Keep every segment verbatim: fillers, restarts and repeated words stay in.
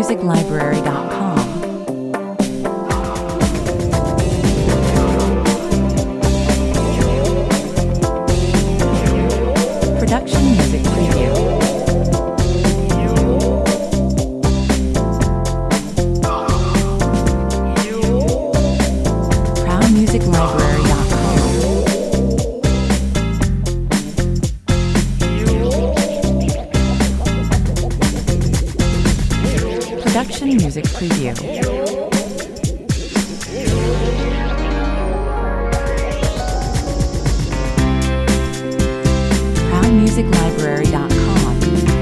music library dot com. Production Music Preview. proud music library dot com. Production Music Preview. proud music library dot com.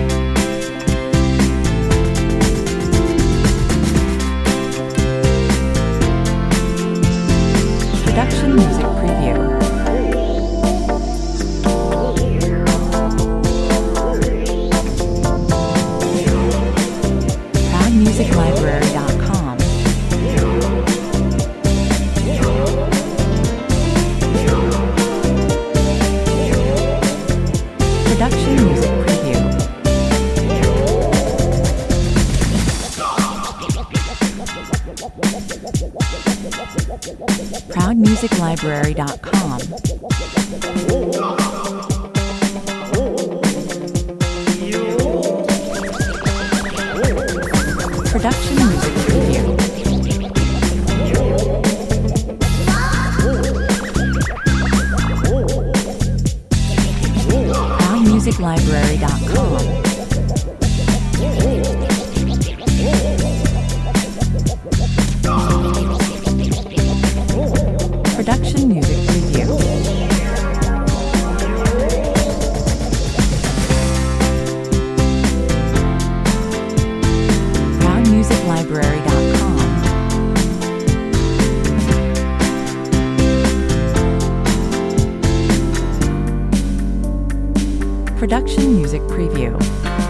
Production Music Preview. proud music library dot com. Production Music Preview. proud music library dot com. Production Music Preview. proud music library dot com. Production Music Preview. proud music library dot com. Production Music Preview.